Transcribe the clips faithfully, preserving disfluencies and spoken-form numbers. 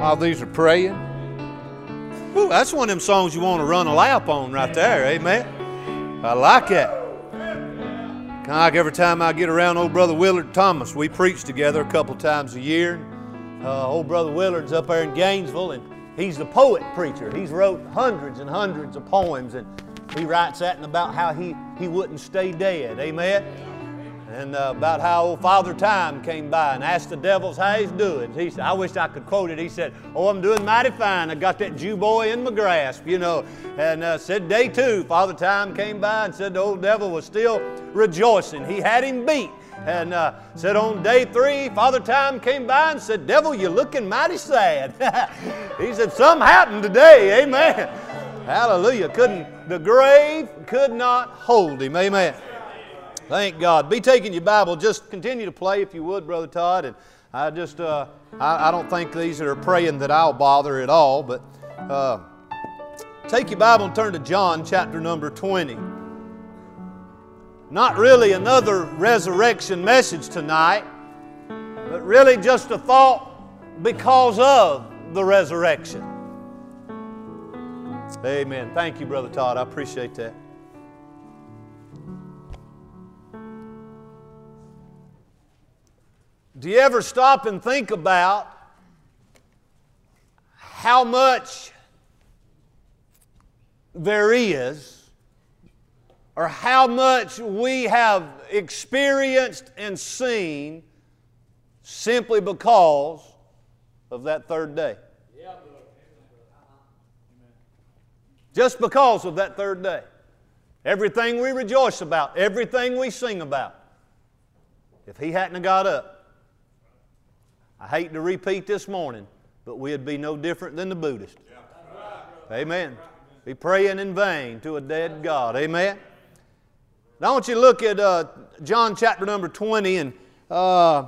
while these are praying. Ooh, that's one of them songs you want to run a lap on right there, amen. I like it. Kind of like every time I get around old Brother Willard Thomas, we preach together a couple times a year. Uh, old Brother Willard's up there in Gainesville, and he's the poet preacher. He's wrote hundreds and hundreds of poems, and he writes that and about how he, he wouldn't stay dead, amen. And uh, about how old Father Time came by and asked the devils how he's doing. He said, I wish I could quote it. He said, oh, I'm doing mighty fine. I got that Jew boy in my grasp, you know. And uh, said day two, Father Time came by and said the old devil was still rejoicing. He had him beat. And uh, said on day three, Father Time came by and said, devil, you're looking mighty sad. He said, something happened today, amen. Hallelujah. Couldn't, the grave could not hold him, amen. Thank God. Be taking your Bible. Just continue to play if you would, Brother Todd. And I just, uh, I, I don't think these that are praying that I'll bother at all. But uh, take your Bible and turn to John chapter number twenty. Not really another resurrection message tonight, but really just a thought because of the resurrection. Amen. Thank you, Brother Todd. I appreciate that. Do you ever stop and think about how much there is, or how much we have experienced and seen simply because of that third day? Just because of that third day. Everything we rejoice about, everything we sing about, if He hadn't have got up, I hate to repeat this morning, but we'd be no different than the Buddhists. Amen. Be praying in vain to a dead God. Amen. Now I want you to look at uh, John chapter number twenty, and uh,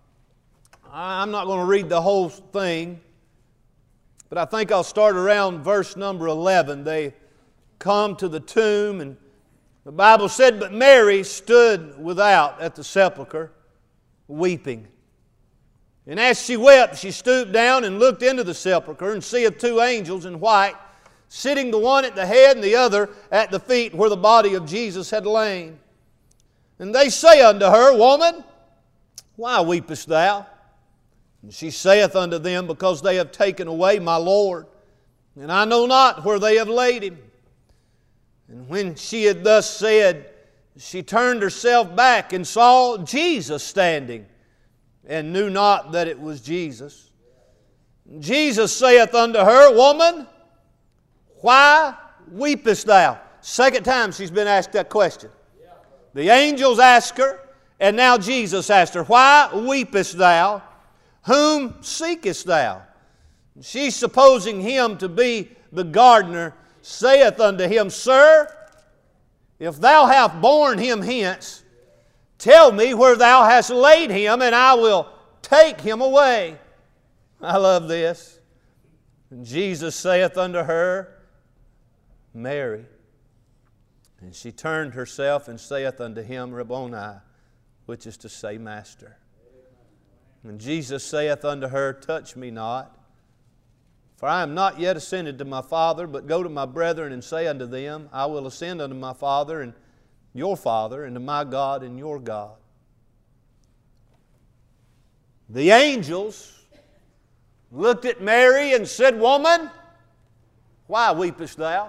I'm not going to read the whole thing, but I think I'll start around verse number eleven. They come to the tomb, and the Bible said, but Mary stood without at the sepulchre, weeping. And as she wept, she stooped down and looked into the sepulchre, and seeth two angels in white, sitting the one at the head and the other at the feet where the body of Jesus had lain. And they say unto her, Woman, why weepest thou? And she saith unto them, Because they have taken away my Lord, and I know not where they have laid Him. And when she had thus said, she turned herself back and saw Jesus standing, and knew not that it was Jesus. Jesus saith unto her, Woman, why weepest thou? Second time she's been asked that question. The angels asked her, and now Jesus asked her, Why weepest thou? Whom seekest thou? She, supposing him to be the gardener, saith unto him, Sir, if thou hast borne him hence, tell me where thou hast laid him, and I will take him away. I love this. And Jesus saith unto her, Mary. And she turned herself and saith unto him, Rabboni, which is to say, Master. And Jesus saith unto her, Touch me not, for I am not yet ascended to my Father, but go to my brethren and say unto them, I will ascend unto my Father and your Father, and to my God and your God. The angels looked at Mary and said, Woman, why weepest thou?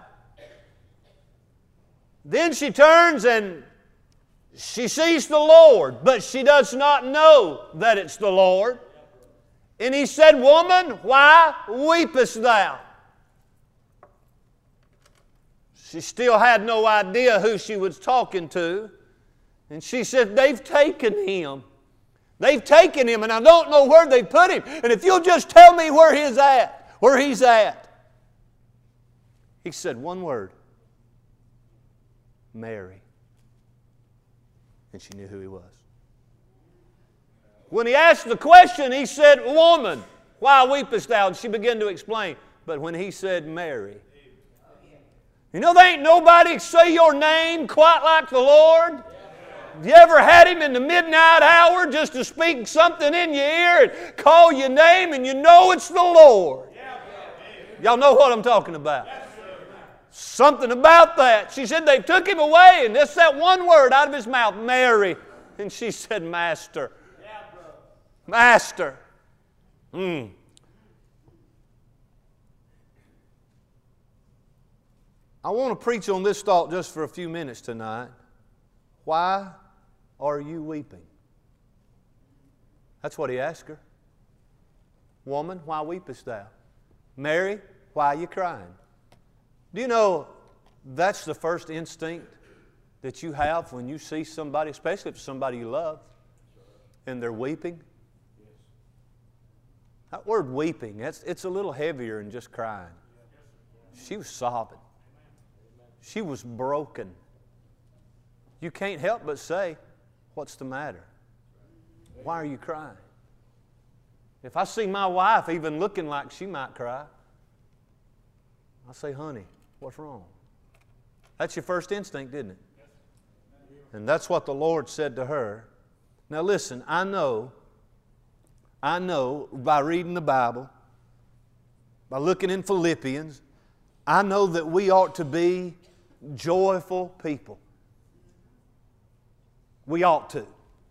Then she turns and she sees the Lord, but she does not know that it's the Lord. And He said, Woman, why weepest thou? She still had no idea who she was talking to. And she said, They've taken him. They've taken him, and I don't know where they put him. And if you'll just tell me where he's at, where he's at. He said one word. Mary. And she knew who he was. When he asked the question, he said, Woman, why weepest thou? And she began to explain. But when he said Mary, you know, there ain't nobody say your name quite like the Lord. You ever had him in the midnight hour just to speak something in your ear and call your name and you know it's the Lord? Y'all know what I'm talking about. Something about that. She said they took him away and just that one word out of his mouth, Mary. And she said, Master. Master. Mm. I want to preach on this thought just for a few minutes tonight. Why are you weeping? That's what he asked her. Woman, why weepest thou? Mary, why are you crying? Do you know that's the first instinct that you have when you see somebody, especially if it's somebody you love, and they're weeping? That word weeping, it's, it's a little heavier than just crying. She was sobbing. She was broken. You can't help but say, what's the matter? Why are you crying? If I see my wife even looking like she might cry, I'll say, honey, what's wrong? That's your first instinct, isn't it? And that's what the Lord said to her. Now listen, I know, I know by reading the Bible, by looking in Philippians, I know that we ought to be joyful people. We ought to.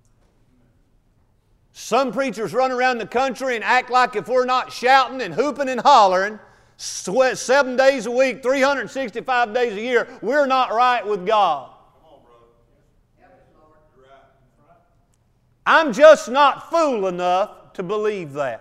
Some preachers run around the country and act like if we're not shouting and hooping and hollering sweat seven days a week, three hundred sixty-five days a year, we're not right with God. I'm just not fool enough to believe that.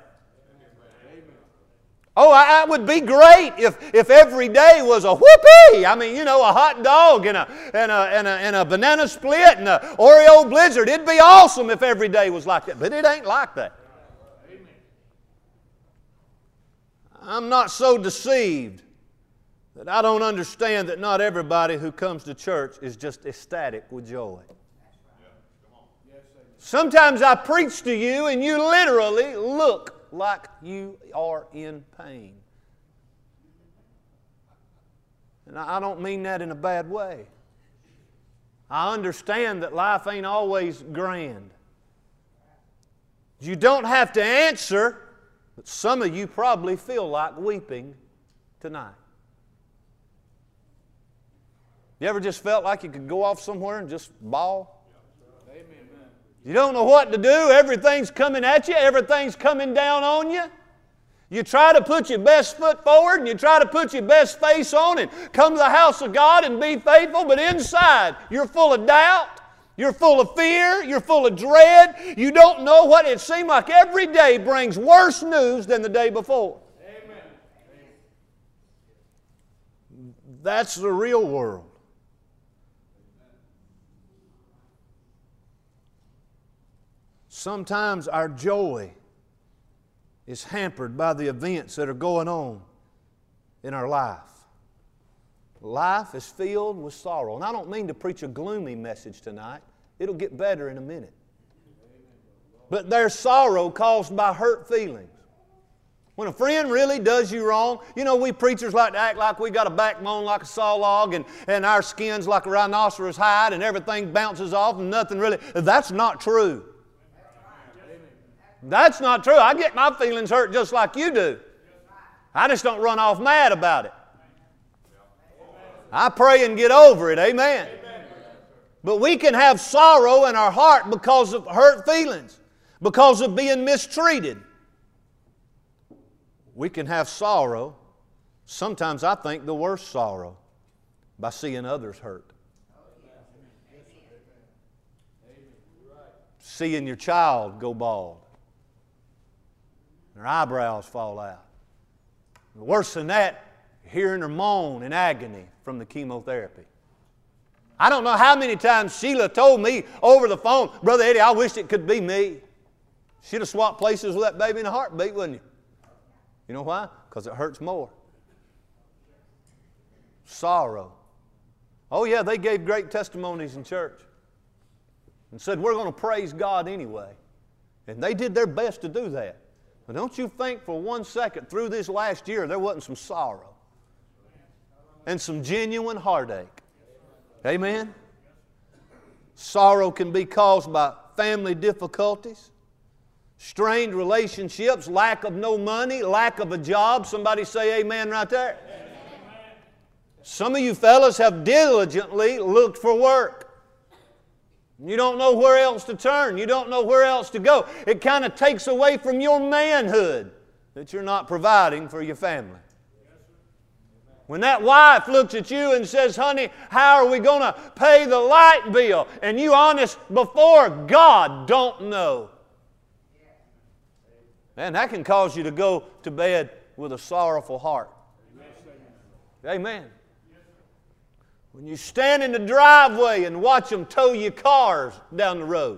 Oh, I, it would be great if, if every day was a whoopee. I mean, you know, a hot dog and a, and a, and a, and a banana split and an Oreo blizzard. It'd be awesome if every day was like that. But it ain't like that. I'm not so deceived that I don't understand that not everybody who comes to church is just ecstatic with joy. Sometimes I preach to you and you literally look like you are in pain. And I don't mean that in a bad way. I understand that life ain't always grand. You don't have to answer, but some of you probably feel like weeping tonight. You ever just felt like you could go off somewhere and just bawl? You don't know what to do. Everything's coming at you. Everything's coming down on you. You try to put your best foot forward and you try to put your best face on and come to the house of God and be faithful, but inside you're full of doubt. You're full of fear. You're full of dread. You don't know what it seems like every day brings worse news than the day before. Amen. That's the real world. Sometimes our joy is hampered by the events that are going on in our life. Life is filled with sorrow. And I don't mean to preach a gloomy message tonight. It'll get better in a minute. But there's sorrow caused by hurt feelings. When a friend really does you wrong, you know, we preachers like to act like we got a backbone like a saw log and, and our skin's like a rhinoceros hide and everything bounces off and nothing really. That's not true. That's not true. I get my feelings hurt just like you do. I just don't run off mad about it. I pray and get over it. Amen. But we can have sorrow in our heart because of hurt feelings, because of being mistreated. We can have sorrow, sometimes I think the worst sorrow, by seeing others hurt. Seeing your child go bald. Their eyebrows fall out. Worse than that, hearing her moan in agony from the chemotherapy. I don't know how many times Sheila told me over the phone, Brother Eddie, I wish it could be me. She'd have swapped places with that baby in a heartbeat, wouldn't you? You know why? Because it hurts more. Sorrow. Oh yeah, they gave great testimonies in church and said, we're going to praise God anyway. And they did their best to do that. But don't you think for one second through this last year there wasn't some sorrow and some genuine heartache. Amen? Sorrow can be caused by family difficulties, strained relationships, lack of no money, lack of a job. Somebody say amen right there. Amen. Some of you fellas have diligently looked for work. You don't know where else to turn. You don't know where else to go. It kind of takes away from your manhood that you're not providing for your family. When that wife looks at you and says, honey, how are we going to pay the light bill? And you honest before God don't know. Man, that can cause you to go to bed with a sorrowful heart. Amen. When you stand in the driveway and watch them tow your cars down the road.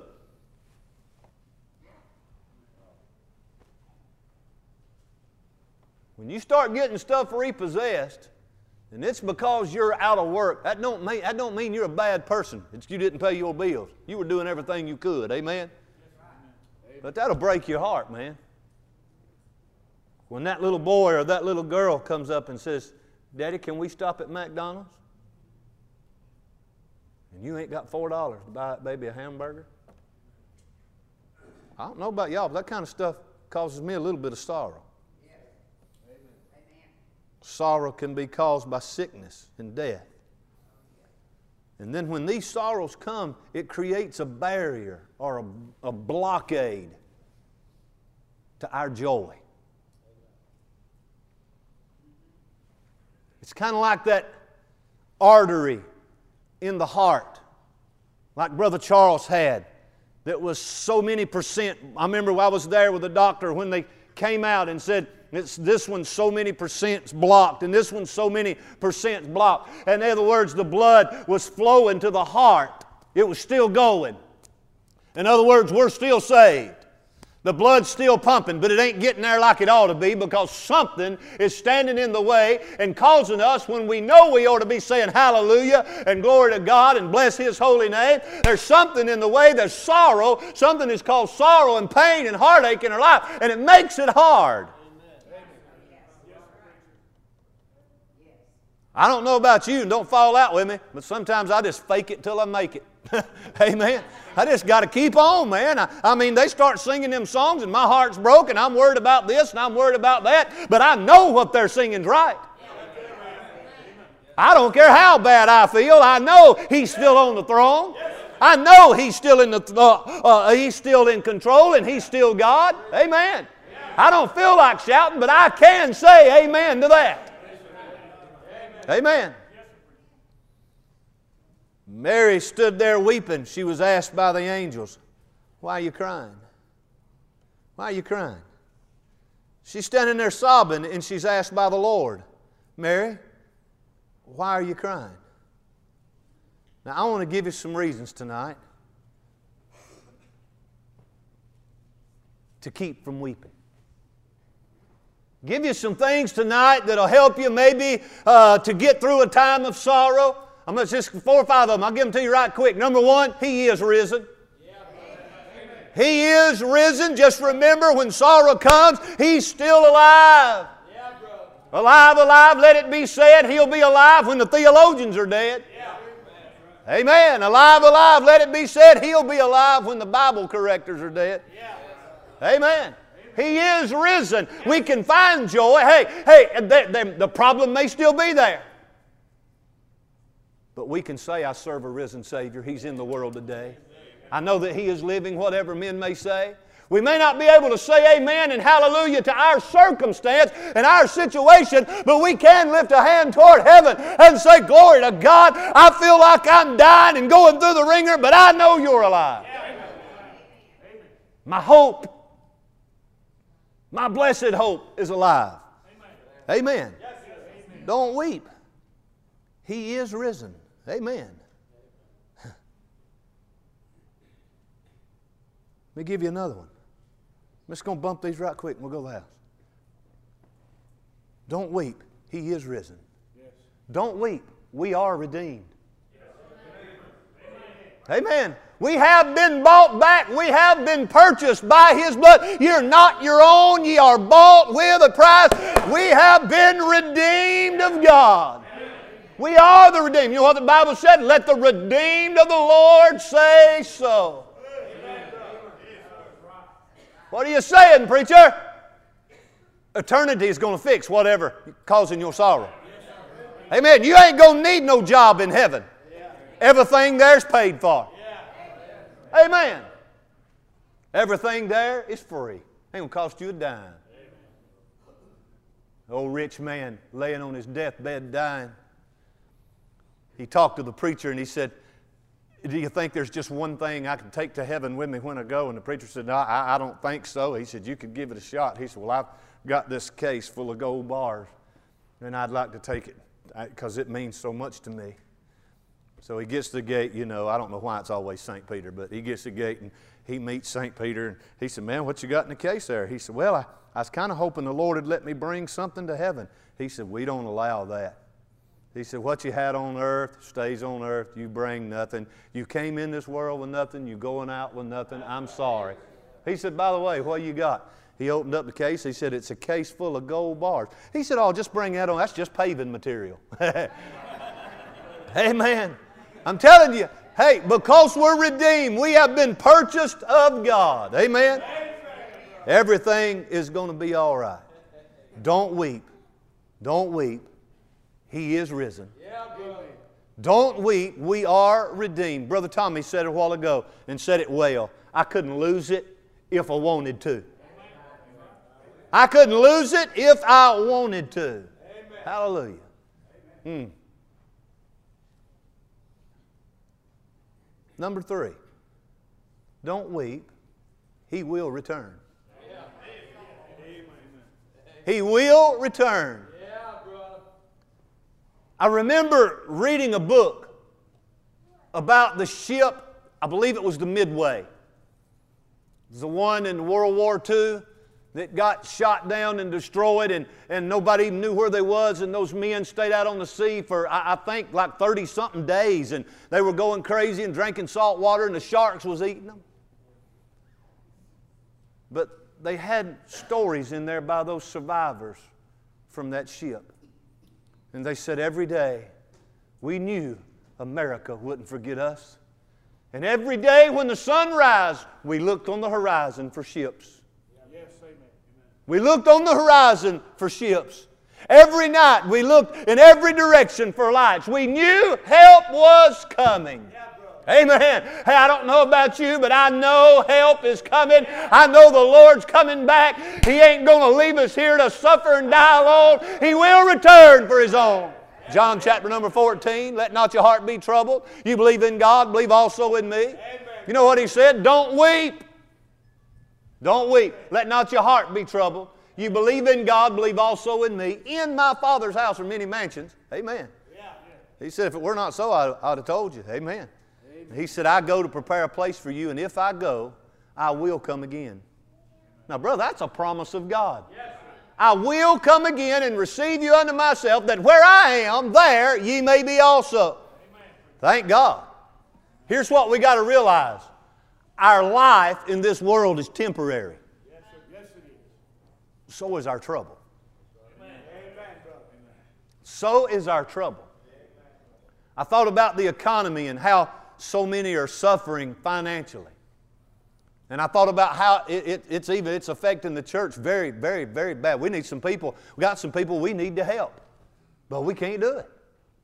When you start getting stuff repossessed, and it's because you're out of work, that don't mean, that don't mean you're a bad person. It's you didn't pay your bills. You were doing everything you could. Amen? But that'll break your heart, man. When that little boy or that little girl comes up and says, Daddy, can we stop at McDonald's? And you ain't got four dollars to buy that baby a hamburger. I don't know about y'all, but that kind of stuff causes me a little bit of sorrow. Sorrow can be caused by sickness and death. And then when these sorrows come, it creates a barrier or a, a blockade to our joy. It's kind of like that artery in the heart, like Brother Charles had, that was so many percent. I remember I was there with the doctor when they came out and said, It's, this one's so many percent's blocked, and this one's so many percent's blocked. And in other words, the blood was flowing to the heart. It was still going. In other words, we're still saved. The blood's still pumping, but it ain't getting there like it ought to be because something is standing in the way and causing us, when we know we ought to be saying hallelujah and glory to God and bless His holy name, there's something in the way, there's sorrow, something is called sorrow and pain and heartache in our life, and it makes it hard. I don't know about you, and don't fall out with me, but sometimes I just fake it till I make it. Amen. I just got to keep on, man. I, I mean, they start singing them songs, and my heart's broken. I'm worried about this, and I'm worried about that, but I know what they're singing's right. I don't care how bad I feel. I know He's still on the throne. I know He's still in the uh, uh, He's still in control, and He's still God. Amen. I don't feel like shouting, but I can say amen to that. Amen. Mary stood there weeping. She was asked by the angels, why are you crying? Why are you crying? She's standing there sobbing, and she's asked by the Lord, Mary, why are you crying? Now, I want to give you some reasons tonight to keep from weeping. Give you some things tonight that'll help you maybe uh, to get through a time of sorrow. I'm going to just four or five of them. I'll give them to you right quick. Number one, He is risen. He is risen. Just remember, when sorrow comes, He's still alive. Alive, alive, let it be said. He'll be alive when the theologians are dead. Amen. Alive, alive, let it be said. He'll be alive when the Bible correctors are dead. Amen. He is risen. We can find joy. Hey, hey, the, the, the problem may still be there. But we can say, I serve a risen Savior. He's in the world today. I know that He is living, whatever men may say. We may not be able to say amen and hallelujah to our circumstance and our situation, but we can lift a hand toward heaven and say, glory to God. I feel like I'm dying and going through the ringer, but I know You're alive. My hope, my blessed hope is alive. Amen. Amen. Don't weep. He is risen. Amen. Let me give you another one. I'm just going to bump these right quick and we'll go to the house. Don't weep. He is risen. Yes. Don't weep. We are redeemed. Yes. Amen. Amen. We have been bought back. We have been purchased by His blood. You're not your own. Ye are bought with a price. We have been redeemed of God. We are the redeemed. You know what the Bible said? Let the redeemed of the Lord say so. What are you saying, preacher? Eternity is going to fix whatever causing your sorrow. Amen. You ain't going to need no job in heaven. Everything there's paid for. Amen. Everything there is free. Ain't going to cost you a dime. The old rich man laying on his deathbed dying. He talked to the preacher and he said, do you think there's just one thing I can take to heaven with me when I go? And the preacher said, no, I, I don't think so. He said, you could give it a shot. He said, well, I've got this case full of gold bars and I'd like to take it because it means so much to me. So he gets to the gate, you know, I don't know why it's always Saint Peter, but he gets to the gate and he meets Saint Peter and he said, man, what you got in the case there? He said, well, I, I was kind of hoping the Lord would let me bring something to heaven. He said, we don't allow that. He said, what you had on earth stays on earth. You bring nothing. You came in this world with nothing. You're going out with nothing. I'm sorry. He said, by the way, what you got? He opened up the case. He said, it's a case full of gold bars. He said, oh, just bring that on. That's just paving material. Amen. I'm telling you, hey, because we're redeemed, we have been purchased of God. Amen. Everything is going to be all right. Don't weep. Don't weep. He is risen. Don't weep. We are redeemed. Brother Tommy said it a while ago and said it well. I couldn't lose it if I wanted to. I couldn't lose it if I wanted to. Hallelujah. Hmm. Number three. Don't weep. He will return. He will return. I remember reading a book about the ship, I believe it was the Midway. It was the one in World War Two that got shot down and destroyed, and, and nobody even knew where they was, and those men stayed out on the sea for, I, I think, like thirty-something days, and they were going crazy and drinking salt water, and the sharks was eating them. But they had stories in there by those survivors from that ship. And they said every day, we knew America wouldn't forget us. And every day when the sun rise, we looked on the horizon for ships. Yes, amen. We looked on the horizon for ships. Every night we looked in every direction for lights. We knew help was coming. Amen. Hey, I don't know about you, but I know help is coming. I know the Lord's coming back. He ain't going to leave us here to suffer and die alone. He will return for His own. John chapter number fourteen, let not your heart be troubled. You believe in God, believe also in me. You know what He said? Don't weep. Don't weep. Let not your heart be troubled. You believe in God, believe also in me. In my Father's house are many mansions. Amen. He said, if it were not so, I, I'd have told you. Amen. He said, I go to prepare a place for you, and if I go, I will come again. Now, brother, that's a promise of God. I will come again and receive you unto myself, that where I am, there ye may be also. Thank God. Here's what we got to realize. Our life in this world is temporary. So is our trouble. So is our trouble. I thought about the economy and how so many are suffering financially. And I thought about how it, it, it's even it's affecting the church very, very, very bad. We need some people, we got some people we need to help, but we can't do it.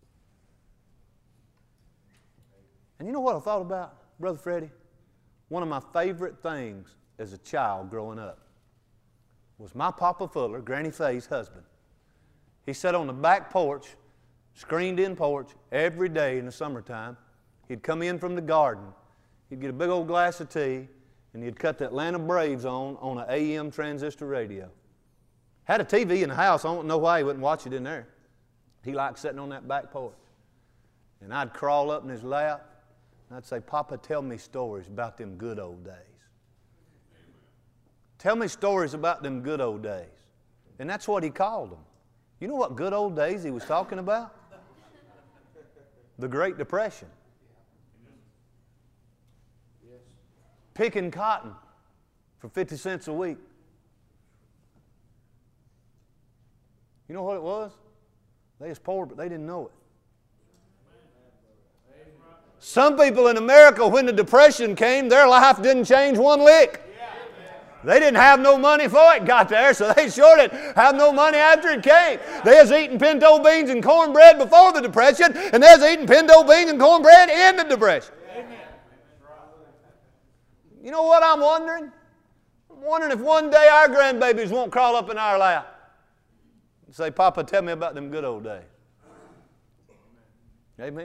And you know what I thought about, Brother Freddie? One of my favorite things as a child growing up was my Papa Fuller, Granny Faye's husband. He sat on the back porch, screened-in porch, every day in the summertime. He'd come in from the garden. He'd get a big old glass of tea, and he'd cut the Atlanta Braves on on an A M transistor radio. Had a T V in the house. I don't know why he wouldn't watch it in there. He liked sitting on that back porch. And I'd crawl up in his lap, and I'd say, Papa, tell me stories about them good old days. Tell me stories about them good old days. And that's what he called them. You know what good old days he was talking about? The Great Depression. Picking cotton for fifty cents a week. You know what it was? They was poor, but they didn't know it. Some people in America, when the Depression came, their life didn't change one lick. They didn't have no money for it, got there, so they sure didn't have no money after it came. They was eating pinto beans and cornbread before the Depression, and they was eating pinto beans and cornbread in the Depression. You know what I'm wondering? I'm wondering if one day our grandbabies won't crawl up in our lap and say, Papa, tell me about them good old days. Amen.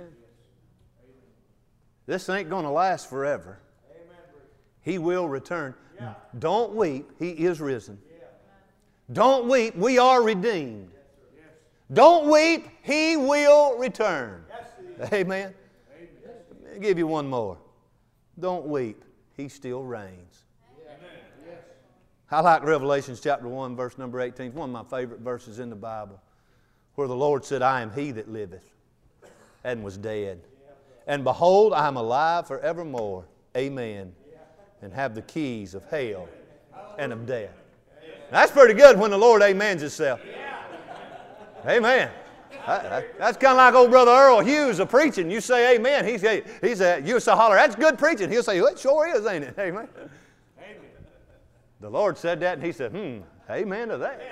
This ain't going to last forever. He will return. Yeah. Don't weep. He is risen. Yeah. Don't weep. We are redeemed. Yes, Don't weep. He will return. Yes, Amen. Amen. Let me give you one more. Don't weep. He still reigns. Amen. Yes. I like Revelation chapter one, verse number eighteen. It's one of my favorite verses in the Bible, where the Lord said, I am he that liveth and was dead. And behold, I am alive forevermore. Amen. And have the keys of hell and of death. That's pretty good when the Lord amens himself. Amen. That's kind of like old Brother Earl Hughes a preaching. You say amen. He say, he say, you say holler, that's good preaching. He'll say, well, it sure is, ain't it? Amen. The Lord said that and he said, hmm, amen to that.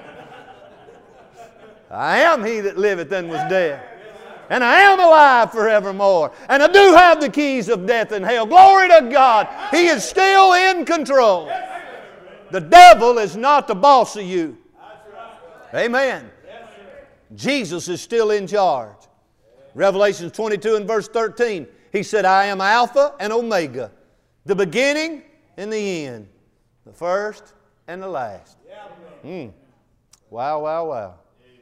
I am he that liveth and was dead. And I am alive forevermore. And I do have the keys of death and hell. Glory to God. He is still in control. The devil is not the boss of you. Amen. Jesus is still in charge. Revelation twenty-two and verse thirteen. He said, I am Alpha and Omega, the beginning and the end, the first and the last. Mm. Wow, wow, wow.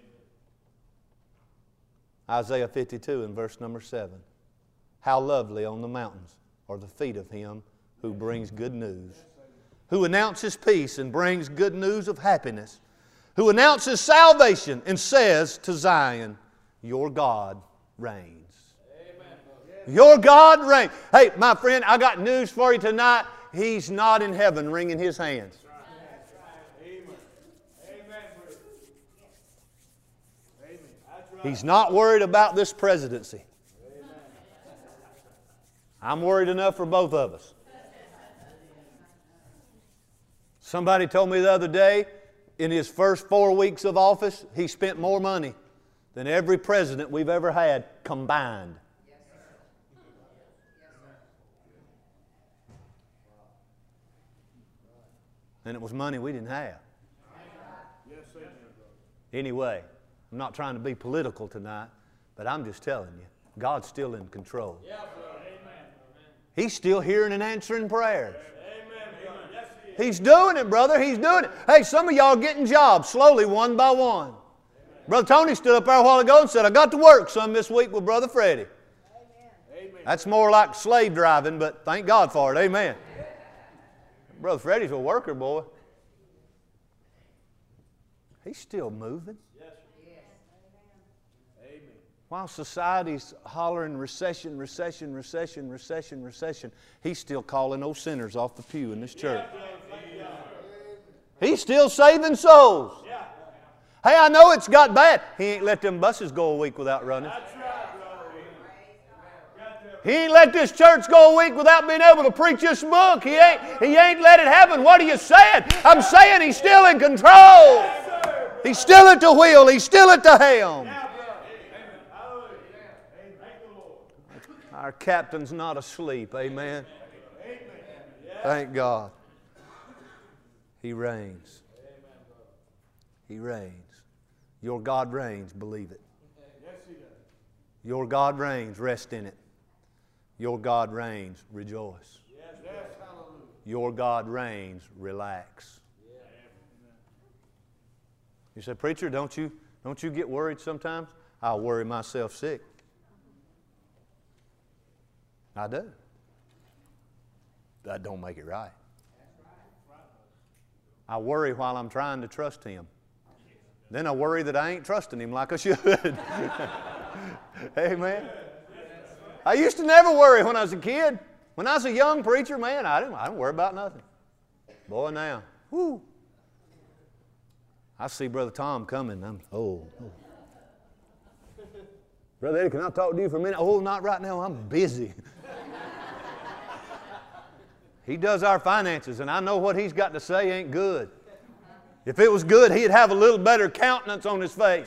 Isaiah fifty-two and verse number seven. How lovely on the mountains are the feet of him who brings good news, who announces peace and brings good news of happiness, who announces salvation and says to Zion, your God reigns. Amen. Your God reigns. Hey, my friend, I got news for you tonight. He's not in heaven wringing his hands. He's not worried about this presidency. I'm worried enough for both of us. Somebody told me the other day, in his first four weeks of office, he spent more money than every president we've ever had combined. And it was money we didn't have. Anyway, I'm not trying to be political tonight, but I'm just telling you, God's still in control. He's still hearing and answering prayers. He's doing it, brother. He's doing it. Hey, some of y'all getting jobs slowly, one by one. Brother Tony stood up there a while ago and said, I got to work some this week with Brother Freddie. That's more like slave driving, but thank God for it. Amen. Brother Freddie's a worker, boy. He's still moving. While society's hollering recession, recession, recession, recession, recession, he's still calling those sinners off the pew in this church. He's still saving souls. Hey, I know it's got bad. He ain't let them buses go a week without running. He ain't let this church go a week without being able to preach this book. He ain't, he ain't let it happen. What are you saying? I'm saying he's still in control. He's still at the wheel. He's still at the helm. Our captain's not asleep. Amen. Thank God. He reigns. He reigns. Your God reigns. Believe it. Your God reigns. Rest in it. Your God reigns. Rejoice. Your God reigns. Relax. You say, preacher, don't you, don't you get worried sometimes? I'll worry myself sick. I do. That don't make it right. I worry while I'm trying to trust Him. Then I worry that I ain't trusting Him like I should. Amen. I used to never worry when I was a kid. When I was a young preacher, man, I didn't, I didn't worry about nothing. Boy, now, whoo. I see Brother Tom coming. I'm, oh, oh. Brother Eddie, can I talk to you for a minute? Oh, not right now. I'm busy. He does our finances, and I know what he's got to say ain't good. If it was good, he'd have a little better countenance on his face.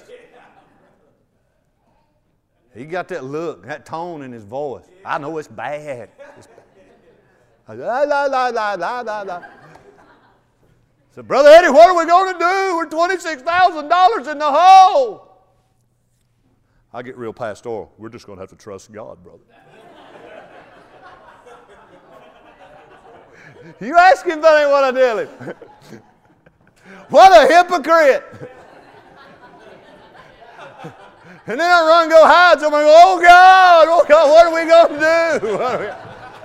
He got that look, that tone in his voice. I know it's bad. It's bad. La, la, la, la, la, la, la. So, Brother Eddie, what are we going to do? We're twenty-six thousand dollars in the hole. I get real pastoral. We're just going to have to trust God, brother. You ask him, that ain't what I tell him. What a hypocrite. And then I run and go hide. Somebody go, oh God, oh God, what are we going to do? What are we...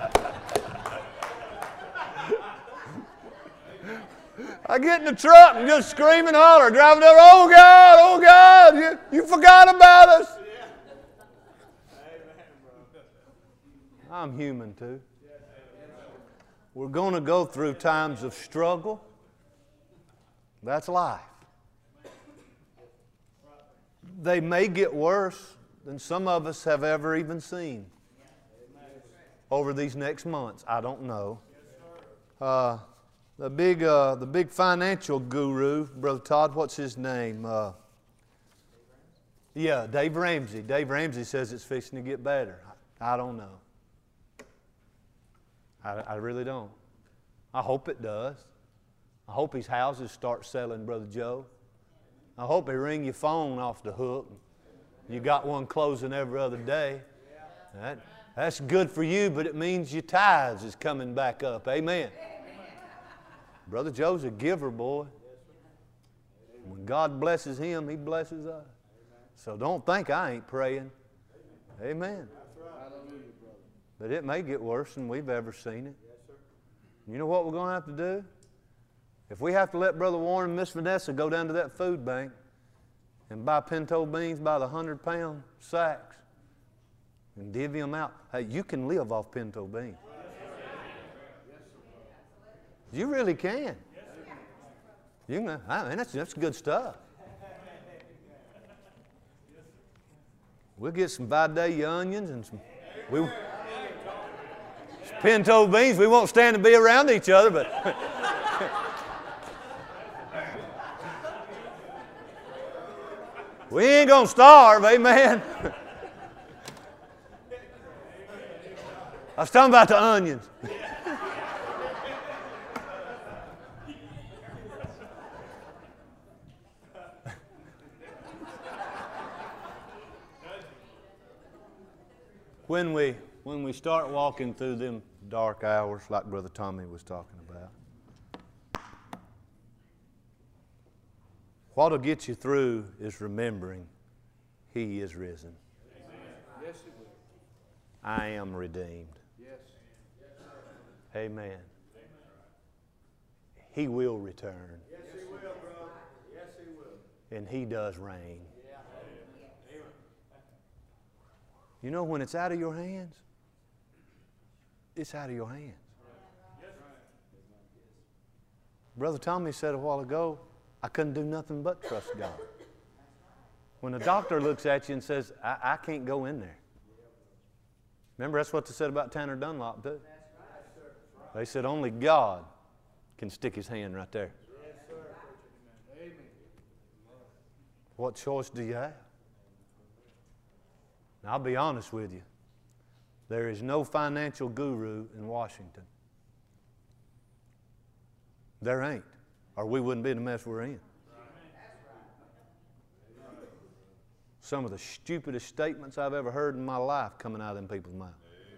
I get in the truck and just scream and holler, driving down, oh God, oh God, you, you forgot about us. I'm human too. We're going to go through times of struggle. That's life. They may get worse than some of us have ever even seen over these next months. I don't know. Uh, the big, uh, the big financial guru, Brother Todd, what's his name? Uh, yeah, Dave Ramsey. Dave Ramsey says it's fixing to get better. I, I don't know. I, I really don't. I hope it does. I hope his houses start selling, Brother Joe. I hope they ring your phone off the hook. You got one closing every other day. That, that's good for you, but it means your tithes is coming back up. Amen. Brother Joe's a giver, boy. When God blesses him, he blesses us. So don't think I ain't praying. Amen. But it may get worse than we've ever seen it. You know what we're going to have to do? If we have to let Brother Warren and Miss Vanessa go down to that food bank and buy pinto beans by the hundred pound sacks and divvy them out, hey, you can live off pinto beans. You really can. You can. I mean, that's, that's good stuff. We'll get some Vidalia onions and some, we, some pinto beans. We won't stand to be around each other, but we ain't going to starve, amen. I was talking about the onions. When we, when we start walking through them dark hours like Brother Tommy was talking about, what'll get you through is remembering He is risen. Yes, He will. I am redeemed. Yes. Amen. He will return. Yes, He will, brother. Yes, He will. And He does reign. You know, when it's out of your hands, it's out of your hands. Brother Tommy said a while ago, I couldn't do nothing but trust God. When the doctor looks at you and says, I, I can't go in there. Remember, that's what they said about Tanner Dunlop, too. They said only God can stick His hand right there. What choice do you have? Now, I'll be honest with you. There is no financial guru in Washington. There ain't, or we wouldn't be in the mess we're in. Some of the stupidest statements I've ever heard in my life coming out of them people's mouths.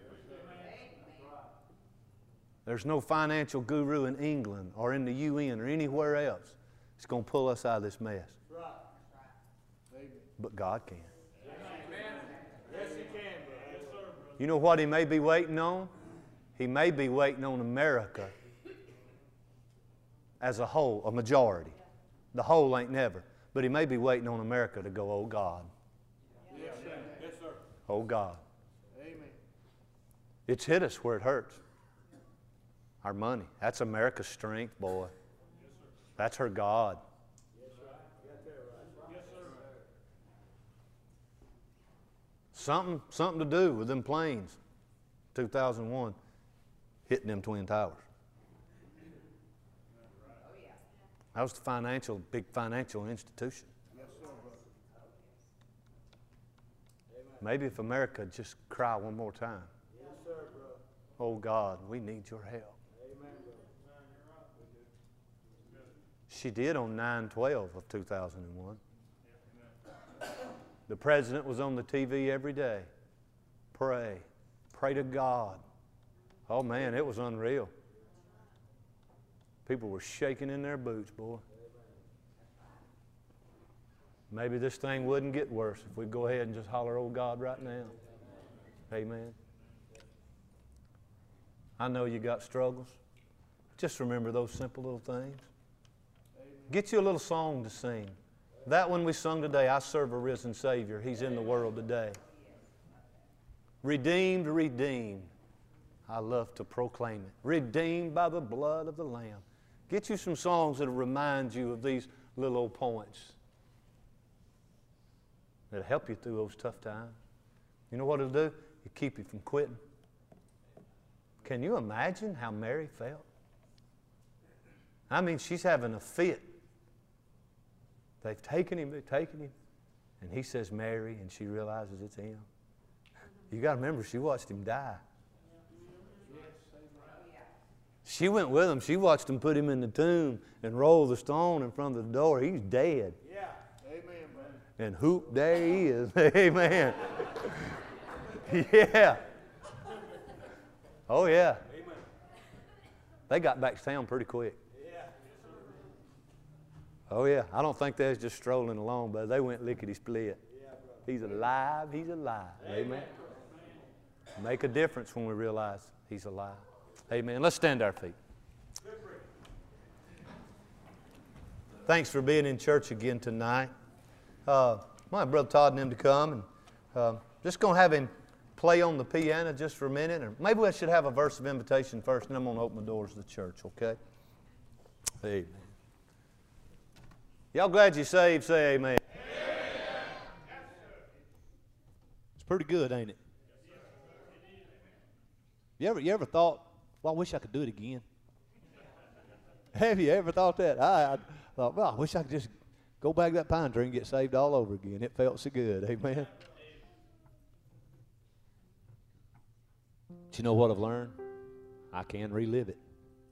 There's no financial guru in England or in the U N or anywhere else that's going to pull us out of this mess. But God can. You know what He may be waiting on? He may be waiting on America as a whole, a majority. The whole ain't never. But He may be waiting on America to go, oh God. Yes, sir. Yes, sir. Oh God. Amen. It's hit us where it hurts. Our money. That's America's strength, boy. That's her God. Something, something to do with them planes, two thousand one, hitting them Twin Towers. That was the financial, big financial institution. Yes, sir, brother. Maybe if America would just cry one more time. Yes, sir, brother. Oh God, we need your help. Amen, brother. She did on nine twelve of two thousand one. The president was on the T V every day. Pray. Pray to God. Oh man, it was unreal. People were shaking in their boots, boy. Maybe this thing wouldn't get worse if we go ahead and just holler, oh God, right now. Amen. I know you got struggles. Just remember those simple little things. Get you a little song to sing. That one we sung today, I serve a risen Savior. He's in the world today. Redeemed, redeemed. I love to proclaim it. Redeemed by the blood of the Lamb. Get you some songs that remind you of these little old points. That'll help you through those tough times. You know what it'll do? It'll keep you from quitting. Can you imagine how Mary felt? I mean, she's having a fit. They've taken him, they've taken him. And he says Mary, and she realizes it's him. You got to remember, she watched him die. She went with him. She watched him put him in the tomb and roll the stone in front of the door. He's dead. Yeah. Amen, brother. And whoop, there he is. Amen. Yeah. Oh, yeah. Amen. They got back to town pretty quick. Yeah. Oh, yeah. I don't think they was just strolling along, but they went lickety-split. Yeah, brother. He's alive. He's alive. Amen. Make a difference when we realize he's alive. Amen. Let's stand to our feet. Thanks for being in church again tonight. Uh, my brother Todd and him to come, and uh, just going to have him play on the piano just for a minute. Or maybe we should have a verse of invitation first, and I'm going to open the doors of the church, okay? Amen. Y'all glad you're saved? Say amen. Amen. It's pretty good, ain't it? You ever, you ever thought, well, I wish I could do it again? Have you ever thought that? I, I thought, well, I wish I could just go back to that pine tree and get saved all over again. It felt so good. Amen. But you know what I've learned? I can relive it.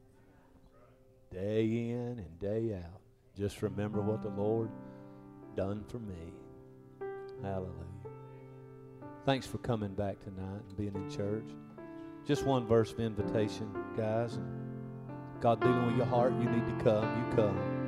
Day in and day out. Just remember what the Lord done for me. Hallelujah. Thanks for coming back tonight and being in church. Just one verse of invitation, guys. God dealing with your heart, you need to come. You come.